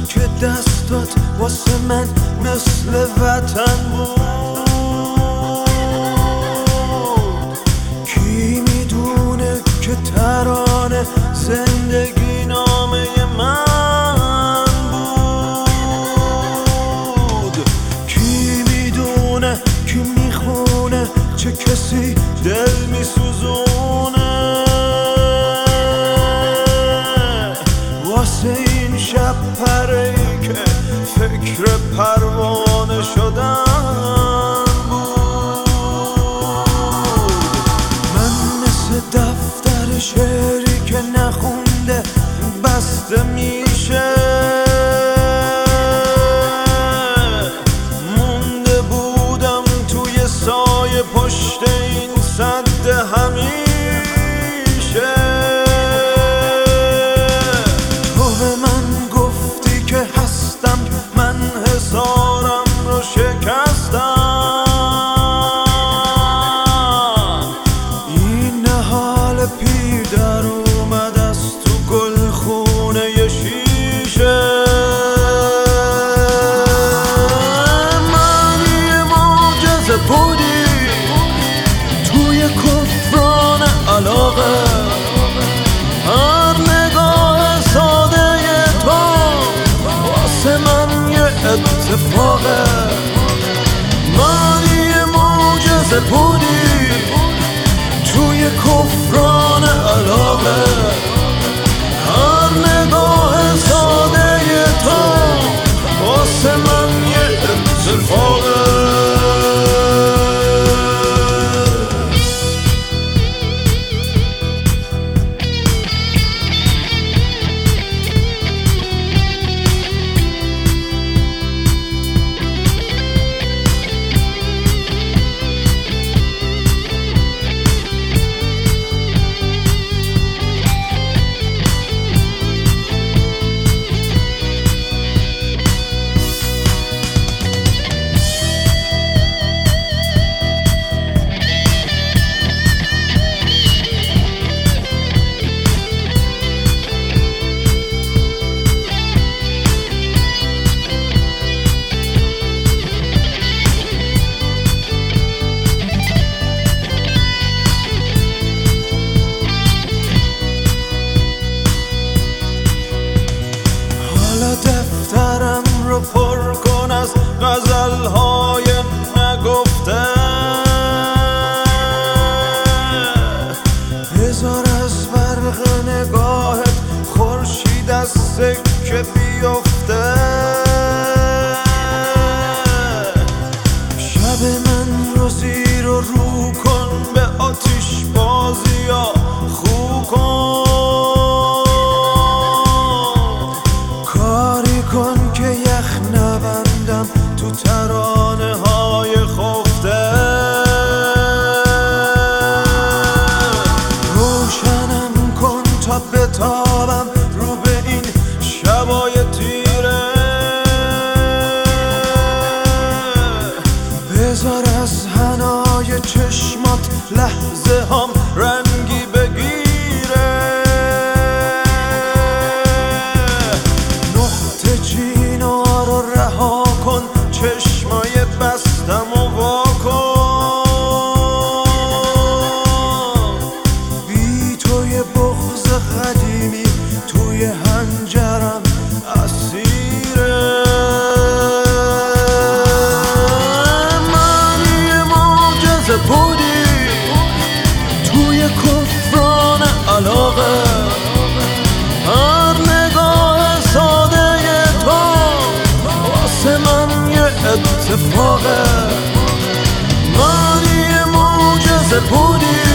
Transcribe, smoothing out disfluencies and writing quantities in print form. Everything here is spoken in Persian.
که دستات واسه من مثل وطن بود. کی میدونه که ترانه زندگی نامه من بود. کی میدونه کی میخونه چه کسی دل میسوزونه واسه این شب پره‌ای که فکر پروانه شدن بود. من مثل دفتر شعری که نخونده بسته میشه، مونده بودم توی سایه پشت این سد همیشه. تو به من گفتی که هستم، من حصارم رو شکستم. این حال پیر در اومد از تو گلخونه ی شیشه. من یه معجزه بودی توی کفران علاقه، هر نگاه ساده تو واسه من یه اتفاقه. من یه معجزه بودی توی کفران علاقه، هر نگاه ساده تو واسه من یه اتفاقه. دفترم رو پر کن از غزل‌های نگفته، بذار از برق نگاهت خورشید از سکه بیفته. شب من رو زیر و رو کن، به آتیش بازی یا خو کن. کن که یخ نبندم تو ترانه های خفته. روشنم کن تا بتابم رو به این شبای تیره. بذار از حنای چشمات لحظه هم رنگی بگیره. چینا رو رها کن، چشمای بستم و وا کن. بی توی بغض قدیمی توی هنجرم اسیره. من یه معجزه بودی توی کفران علاقه، هر نگاه ساده من یه اتفاقه. من یه معجزه بودی